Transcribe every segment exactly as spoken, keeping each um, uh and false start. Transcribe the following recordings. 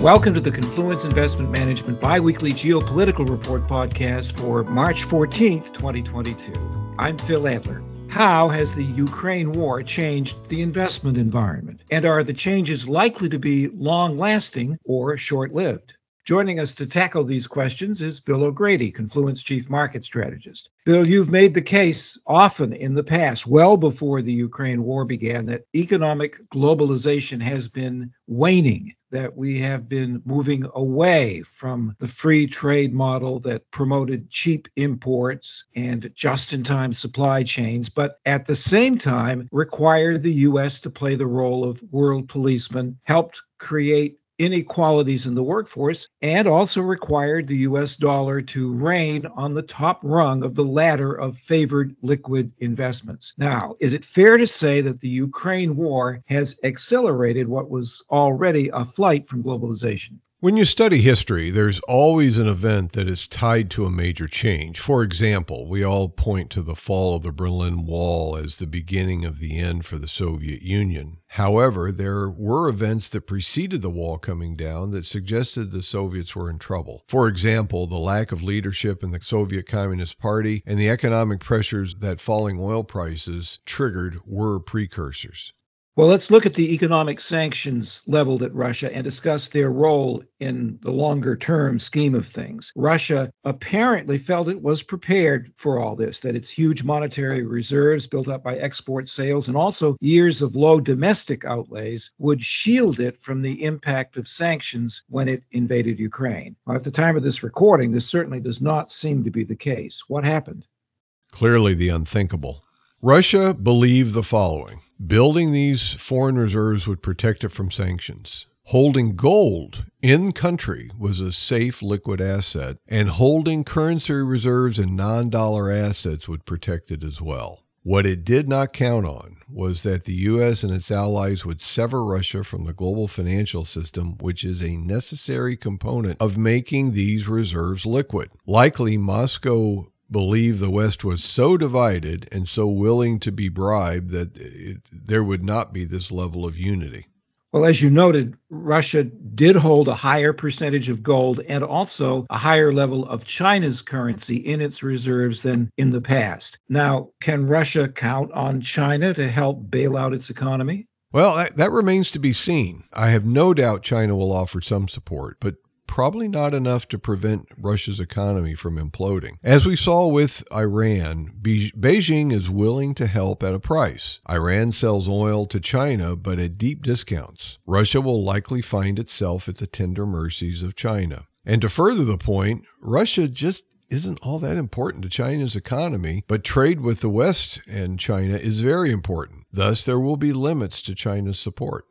Welcome to the Confluence Investment Management Biweekly Geopolitical Report podcast for March fourteenth, twenty twenty-two. I'm Phil Adler. How has the Ukraine war changed the investment environment? And are the changes likely to be long-lasting or short-lived? Joining us to tackle these questions is Bill O'Grady, Confluence Chief Market Strategist. Bill, you've made the case often in the past, well before the Ukraine war began, that economic globalization has been waning, that we have been moving away from the free trade model that promoted cheap imports and just-in-time supply chains, but at the same time required the U S to play the role of world policeman, helped create inequalities in the workforce, and also required the U S dollar to reign on the top rung of the ladder of favored liquid investments. Now, is it fair to say that the Ukraine war has accelerated what was already a flight from globalization? When you study history, there's always an event that is tied to a major change. For example, we all point to the fall of the Berlin Wall as the beginning of the end for the Soviet Union. However, there were events that preceded the wall coming down that suggested the Soviets were in trouble. For example, the lack of leadership in the Soviet Communist Party and the economic pressures that falling oil prices triggered were precursors. Well, let's look at the economic sanctions leveled at Russia and discuss their role in the longer-term scheme of things. Russia apparently felt it was prepared for all this, that its huge monetary reserves built up by export sales and also years of low domestic outlays would shield it from the impact of sanctions when it invaded Ukraine. Well, at the time of this recording, this certainly does not seem to be the case. What happened? Clearly the unthinkable. Russia believed the following. Building these foreign reserves would protect it from sanctions. Holding gold in country was a safe liquid asset, and holding currency reserves and non-dollar assets would protect it as well. What it did not count on was that the U S and its allies would sever Russia from the global financial system, which is a necessary component of making these reserves liquid. Likely, Moscow believe the West was so divided and so willing to be bribed that it, there would not be this level of unity. Well, as you noted, Russia did hold a higher percentage of gold and also a higher level of China's currency in its reserves than in the past. Now, can Russia count on China to help bail out its economy? Well, that, that remains to be seen. I have no doubt China will offer some support, but probably not enough to prevent Russia's economy from imploding. As we saw with Iran, Be- Beijing is willing to help at a price. Iran sells oil to China, but at deep discounts. Russia will likely find itself at the tender mercies of China. And to further the point, Russia just isn't all that important to China's economy, but trade with the West and China is very important. Thus, there will be limits to China's support.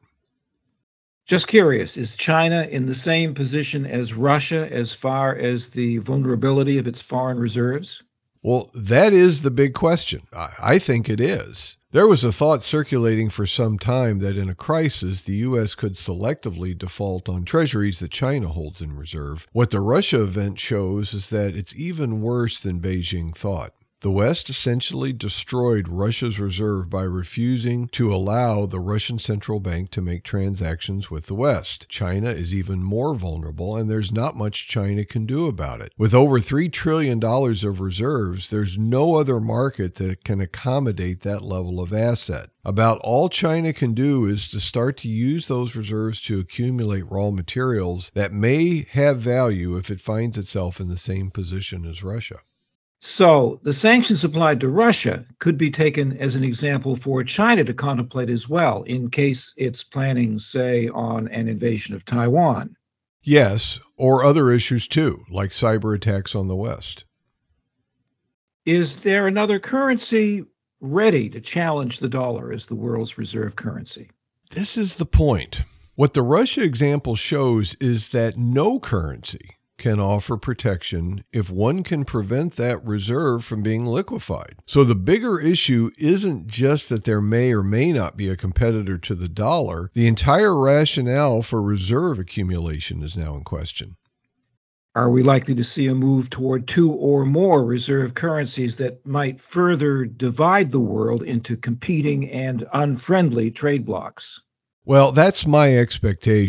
Just curious, is China in the same position as Russia as far as the vulnerability of its foreign reserves? Well, that is the big question. I, I think it is. There was a thought circulating for some time that in a crisis, the U S could selectively default on treasuries that China holds in reserve. What the Russia event shows is that it's even worse than Beijing thought. The West essentially destroyed Russia's reserve by refusing to allow the Russian central bank to make transactions with the West. China is even more vulnerable, and there's not much China can do about it. With over three trillion dollars of reserves, there's no other market that can accommodate that level of asset. About all China can do is to start to use those reserves to accumulate raw materials that may have value if it finds itself in the same position as Russia. So the sanctions applied to Russia could be taken as an example for China to contemplate as well, in case it's planning, say, on an invasion of Taiwan. Yes, or other issues too, like cyber attacks on the West. Is there another currency ready to challenge the dollar as the world's reserve currency? This is the point. What the Russia example shows is that no currency can offer protection if one can prevent that reserve from being liquefied. So the bigger issue isn't just that there may or may not be a competitor to the dollar. The entire rationale for reserve accumulation is now in question. Are we likely to see a move toward two or more reserve currencies that might further divide the world into competing and unfriendly trade blocs? Well, that's my expectation.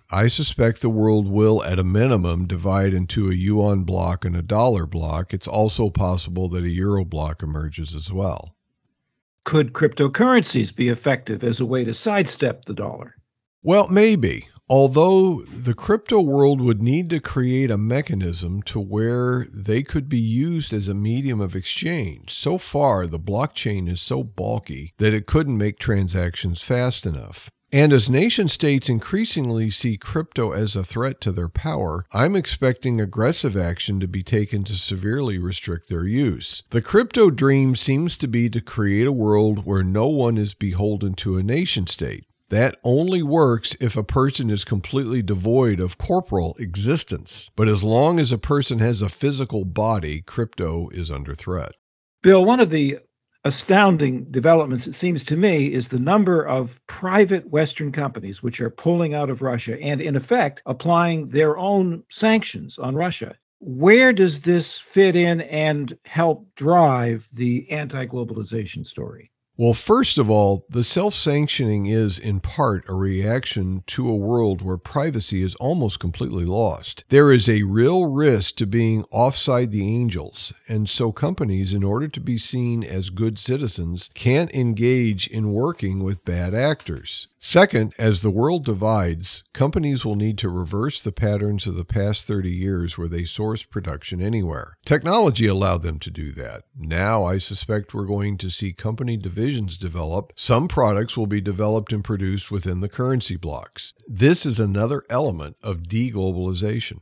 I suspect the world will, at a minimum, divide into a yuan block and a dollar block. It's also possible that a euro block emerges as well. Could cryptocurrencies be effective as a way to sidestep the dollar? Well, maybe. Although the crypto world would need to create a mechanism to where they could be used as a medium of exchange. So far, the blockchain is so bulky that it couldn't make transactions fast enough. And as nation states increasingly see crypto as a threat to their power, I'm expecting aggressive action to be taken to severely restrict their use. The crypto dream seems to be to create a world where no one is beholden to a nation state. That only works if a person is completely devoid of corporal existence. But as long as a person has a physical body, crypto is under threat. Bill, one of the astounding developments, it seems to me, is the number of private Western companies which are pulling out of Russia and, in effect, applying their own sanctions on Russia. Where does this fit in and help drive the anti-globalization story? Well, first of all, the self-sanctioning is, in part, a reaction to a world where privacy is almost completely lost. There is a real risk to being offside the angels, and so companies, in order to be seen as good citizens, can't engage in working with bad actors. Second, as the world divides, companies will need to reverse the patterns of the past thirty years where they source production anywhere. Technology allowed them to do that. Now I suspect we're going to see company divisions develop. Some products will be developed and produced within the currency blocks. This is another element of deglobalization.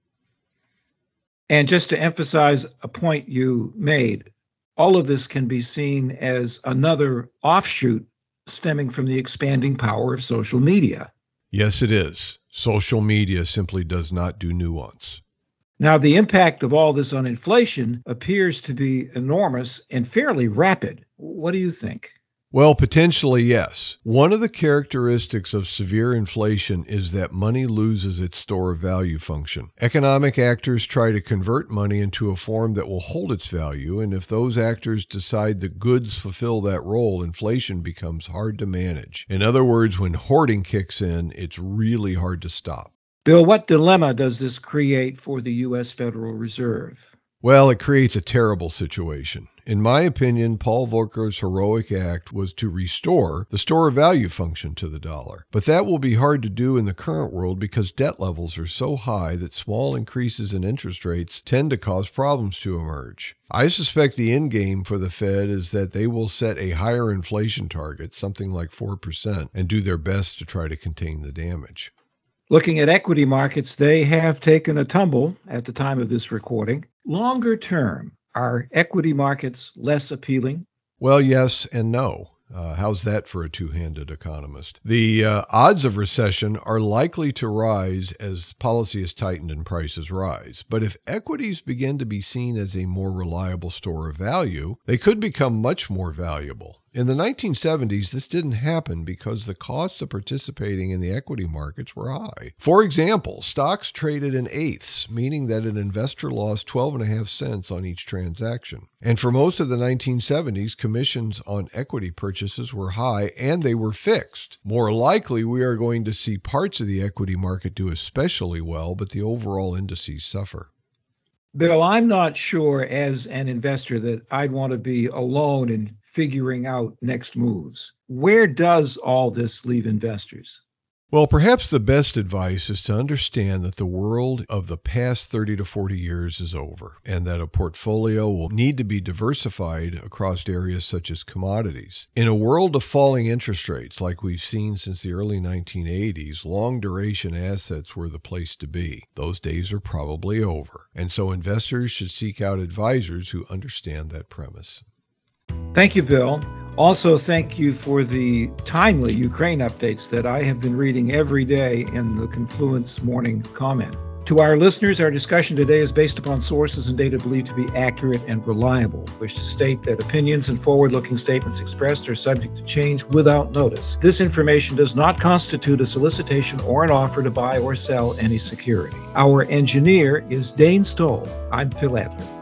And just to emphasize a point you made, all of this can be seen as another offshoot stemming from the expanding power of social media. Yes, it is. Social media simply does not do nuance. Now, the impact of all this on inflation appears to be enormous and fairly rapid. What do you think? Well, potentially, yes. One of the characteristics of severe inflation is that money loses its store of value function. Economic actors try to convert money into a form that will hold its value, and if those actors decide the goods fulfill that role, inflation becomes hard to manage. In other words, when hoarding kicks in, it's really hard to stop. Bill, what dilemma does this create for the U S Federal Reserve? Well, it creates a terrible situation. In my opinion, Paul Volcker's heroic act was to restore the store of value function to the dollar. But that will be hard to do in the current world because debt levels are so high that small increases in interest rates tend to cause problems to emerge. I suspect the end game for the Fed is that they will set a higher inflation target, something like four percent, and do their best to try to contain the damage. Looking at equity markets, they have taken a tumble at the time of this recording. Longer term, are equity markets less appealing? Well, yes and no. Uh, how's that for a two-handed economist? The uh, odds of recession are likely to rise as policy is tightened and prices rise. But if equities begin to be seen as a more reliable store of value, they could become much more valuable. In the nineteen seventies, this didn't happen because the costs of participating in the equity markets were high. For example, stocks traded in eighths, meaning that an investor lost twelve and a half cents on each transaction. And for most of the nineteen seventies, commissions on equity purchases were high and they were fixed. More likely, we are going to see parts of the equity market do especially well, but the overall indices suffer. Bill, I'm not sure as an investor that I'd want to be alone in figuring out next moves. Where does all this leave investors? Well, perhaps the best advice is to understand that the world of the past thirty to forty years is over, and that a portfolio will need to be diversified across areas such as commodities. In a world of falling interest rates like we've seen since the early nineteen eighties, long-duration assets were the place to be. Those days are probably over, and so investors should seek out advisors who understand that premise. Thank you, Bill. Also, thank you for the timely Ukraine updates that I have been reading every day in the Confluence Morning Comment. To our listeners, our discussion today is based upon sources and data believed to be accurate and reliable. I wish to state that opinions and forward-looking statements expressed are subject to change without notice. This information does not constitute a solicitation or an offer to buy or sell any security. Our engineer is Dane Stoll. I'm Phil Adler.